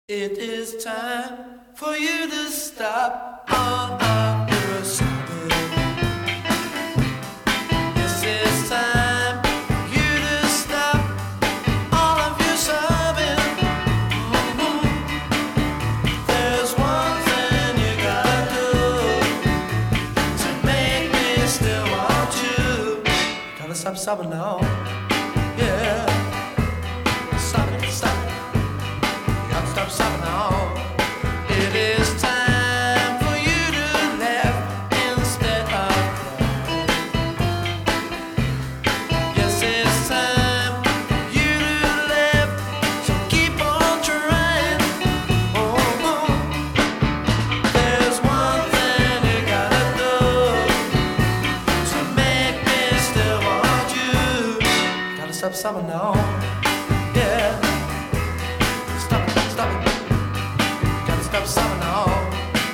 It is time for you to stop all of your sobbing. This is time for you to stop all of your sobbing. There's one thing you gotta do to make me still want you. Gotta stop sobbing now. Yeah. Stop it, stop it. Stop sobbing now. It is time for you to laugh instead of cry. Yes, it's time for you to laugh, so keep on trying. Oh, there's one thing you gotta do to make me still want you. Gotta stop sobbing now. Yeah. Stop it. Gotta stop sobbing now.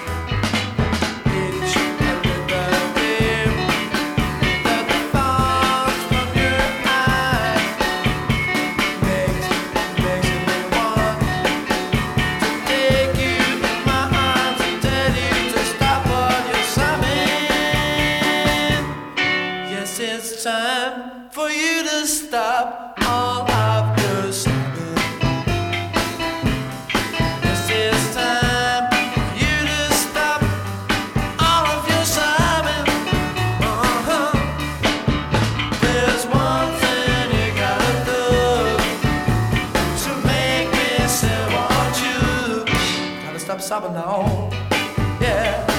Did you ever dream that the thoughts from your eyes makes me want to take you in my arms and tell you to stop all your sobbing? Yes, it's time for you to stop all of your sobbing. Stop sobbing now, yeah.